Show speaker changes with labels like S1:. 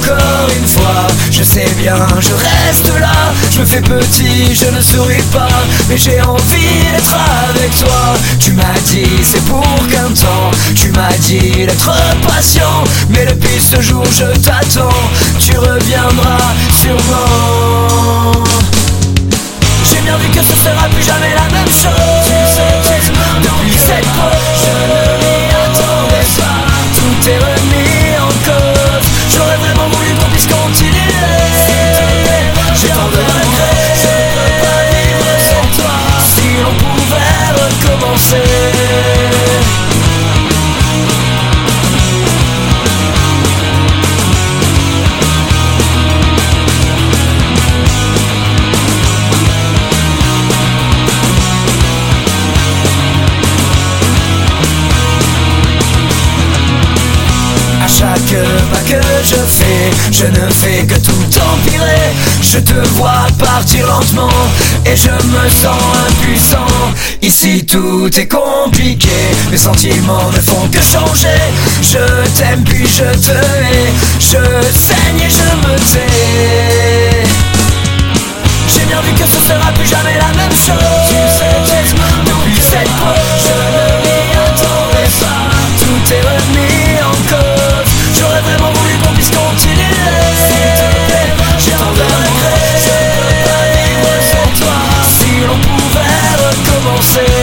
S1: encore une fois. Je sais bien, je reste là, je me fais petit, je ne souris pas, mais j'ai envie d'être avec toi. Tu m'as dit c'est pour qu'un temps, tu m'as dit d'être patient, mais depuis ce jour je t'attends, tu reviendras sûrement. J'ai bien vu que ce sera plus jamais la même chose. Depuis cette pause, je ne m'y attendais pas. Tout est remis en cause. J'aurais vraiment voulu qu'on puisse continuer. J'ai tant de regrets, je ne peux pas vivre sans toi. Si l'on pouvait recommencer. Chaque pas que je fais, je ne fais que tout empirer. Je te vois partir lentement et je me sens impuissant. Ici tout est compliqué, mes sentiments ne font que changer. Je t'aime puis je te hais, je saigne et je me tais. J'ai bien vu que ce sera plus jamais la même chose. Depuis cette pause, je ne m'y attendais pas. Tout est remis en cause. J'aurais vraiment voulu qu'on puisse continuer. J'ai tant de regrets, je ne peux pas vivre sans toi. Si l'on pouvait recommencer.